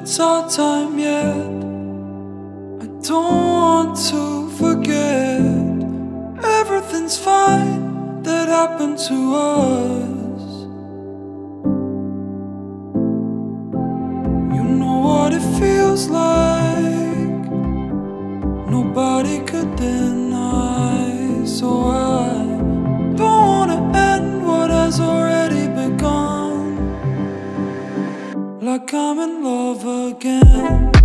it's our time yet. I don't want to forget. Everything's fine that happened to us. You know what it feels like, nobody could deny. So I don't wanna end what has already begun, like I'm in love again.